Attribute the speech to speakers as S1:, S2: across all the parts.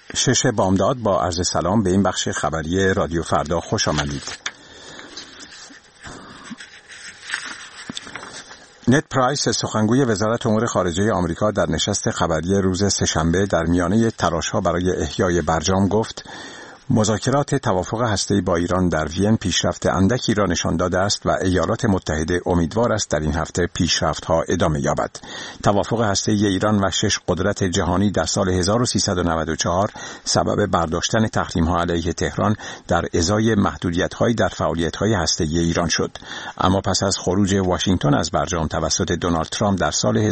S1: 6 بامداد با عرض سلام به این بخش خبری رادیو فردا خوش آمدید. نت پرایس سخنگوی وزارت امور خارجه آمریکا در نشست خبری روز سه‌شنبه در میانه تلاش‌ها برای احیای برجام گفت مذاکرات توافق هسته‌ای با ایران در وین پیشرفت اندکی را نشان داده است و ایالات متحده امیدوار است در این هفته پیشرفت‌ها ادامه یابد. توافق هسته‌ای ایران و 6 قدرت جهانی در سال 1394 سبب برداشتن تحریم‌ها علیه تهران در ازای محدودیت‌هایی در فعالیت‌های هسته‌ای ایران شد. اما پس از خروج واشنگتن از برجام توسط دونالد ترامپ در سال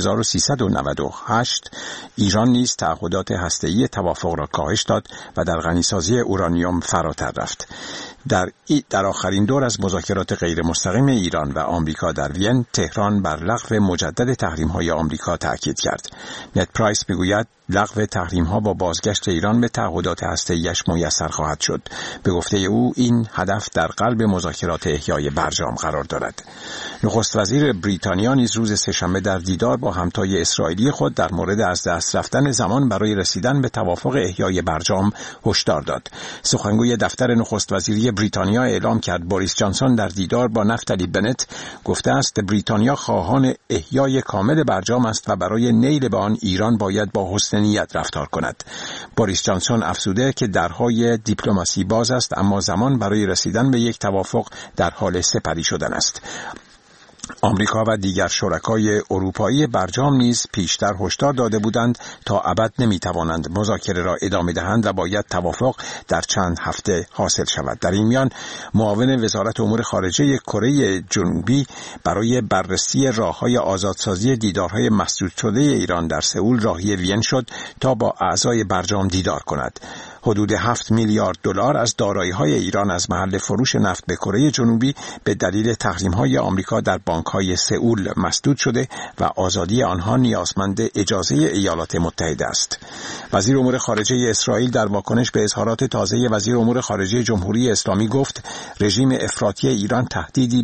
S1: 1398 ایران نیز تعهدات هسته‌ای توافق را کاهش داد و در غنیسازی اورانیوم فراتر رفت. در آخرین دور از مذاکرات غیر مستقیم ایران و آمریکا در وین، تهران بر لغو مجدد تحریم‌های آمریکا تاکید کرد. نت پرایس میگوید لغو تحریم‌ها با بازگشت ایران به تعهدات هسته‌ایش میسر خواهد شد. به گفته او این هدف در قلب مذاکرات احیای برجام قرار دارد. نخست وزیر بریتانیا نیز روز سه‌شنبه در دیدار با همتای اسرائیلی خود در مورد از دست رفتن زمان برای رسیدن به توافق احیای برجام هشدار داد. سخنگوی دفتر نخست وزیری بریتانیا اعلام کرد بوریس جانسون در دیدار با نفتالی بنت گفته است بریتانیا خواهان احیای کامل برجام است و برای نیل به آن ایران باید با حسن نیت رفتار کند. بوریس جانسون افزوده که درهای دیپلماسی باز است، اما زمان برای رسیدن به یک توافق در حال سپری شدن است. آمریکا و دیگر شرکای اروپایی برجام نیز پیشتر هشدار داده بودند تا ابد نمیتوانند مذاکره را ادامه دهند و باید توافق در چند هفته حاصل شود. در این میان معاون وزارت امور خارجه کره جنوبی برای بررسی راههای آزادسازی دیدارهای مسدود شده ایران در سئول راهی وین شد تا با اعضای برجام دیدار کند. حدود 7 میلیارد دلار از دارایی‌های ایران از محل فروش نفت به کره جنوبی به دلیل تحریم‌های آمریکا در بانک‌های سئول مسدود شده و آزادی آنها نیازمند اجازه ایالات متحده است. وزیر امور خارجه اسرائیل در واکنش به اظهارات تازه وزیر امور خارجه جمهوری اسلامی گفت رژیم افراطی ایران تهدید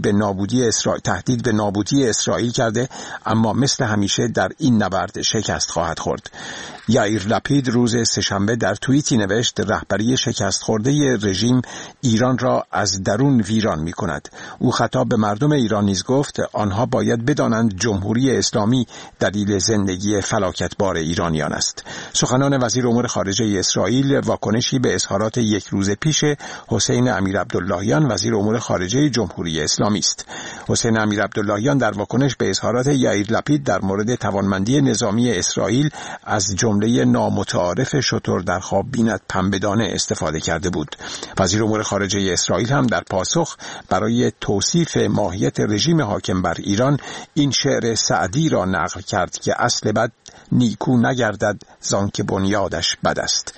S1: به نابودی اسرائیل کرده، اما مثل همیشه در این نبرد شکست خواهد خورد. یائیر لپید روز سه‌شنبه در توییتی نوشت رهبری شکست خورده رژیم ایران را از درون ویران می کند. او خطاب به مردم ایران نیز گفت آنها باید بدانند جمهوری اسلامی دلیل زندگی فلاکتبار ایرانیان است. سخنان وزیر امور خارجه اسرائیل واکنشی به اظهارات یک روز پیش حسین امیرعبداللهیان وزیر امور خارجه جمهوری اسلامی است. حسین امیرعبداللهیان در واکنش به اظهارات یائیر لپید در مورد توانمندی نظامی اسرائیل از جمله نامتعارف شتر در خواب بیند پنبه‌دانه استفاده کرده بود. وزیر امور خارجه اسرائیل هم در پاسخ برای توصیف ماهیت رژیم حاکم بر ایران این شعر سعدی را نقل کرد که اصل بد نیکو نگردد زانکه بنیادش بد است.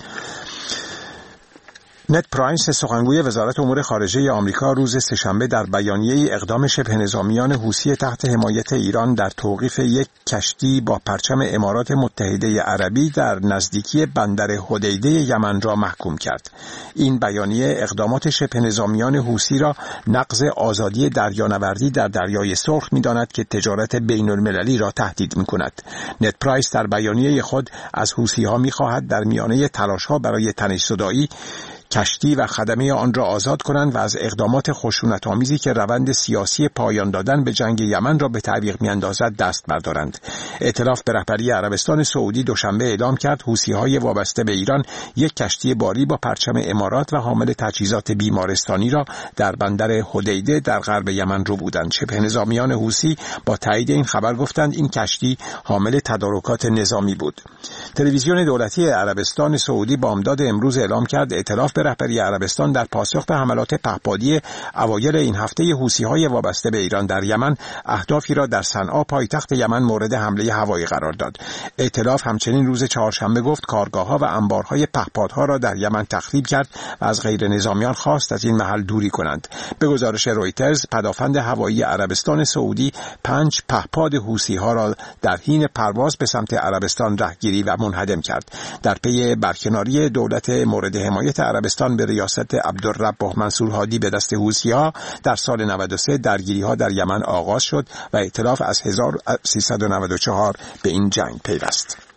S1: نت پرایس سخنگوی وزارت امور خارجه آمریکا روز سه‌شنبه در بیانیه‌ای اقدام شبه نظامیان حوثی تحت حمایت ایران در توقیف یک کشتی با پرچم امارات متحده عربی در نزدیکی بندر حدیده یمن را محکوم کرد. این بیانیه اقدامات شبه نظامیان حوثی را نقض آزادی دریانوردی در دریای سرخ می‌داند که تجارت بین‌المللی را تهدید می‌کند. نت پرایس در بیانیه خود از حوثی‌ها می‌خواهد در میانه تلاش‌ها برای تنش‌زدایی کشتی و خدمه آن را آزاد کنند و از اقدامات خشونت‌آمیزی که روند سیاسی پایان دادن به جنگ یمن را به تعویق می‌اندازد دست بردارند. ائتلاف به رهبری عربستان سعودی دوشنبه اعلام کرد حوثی‌های وابسته به ایران یک کشتی باری با پرچم امارات و حامل تجهیزات بیمارستانی را در بندر حدیده در غرب یمن رو بودند. شبه نظامیان حوثی با تایید این خبر گفتند این کشتی حامل تدارکات نظامی بود. تلویزیون دولتی عربستان سعودی بامداد امروز اعلام کرد ائتلاف به رهبری عربستان در پاسخ به حملات پهپادی اوایل این هفته حوثی‌های وابسته به ایران در یمن اهدافی را در صنعا پایتخت یمن مورد حمله هوایی قرار داد. ائتلاف همچنین روز چهارشنبه گفت کارگاه‌ها و انبارهای پهپادها را در یمن تخریب کرد و از غیر نظامیان خواست از این محل دوری کنند. به گزارش رویترز پدافند هوایی عربستان سعودی 5 پهپاد حوثی‌ها را در حین پرواز به سمت عربستان رهگیری و منهدم کرد. در پی برکناری دولت مورد حمایت عربستان به ریاست عبدالرب منصور هادی به دست حوثی‌ها در سال 93 درگیری‌ها در یمن آغاز شد و ائتلاف از 1394 به این جنگ پیوست.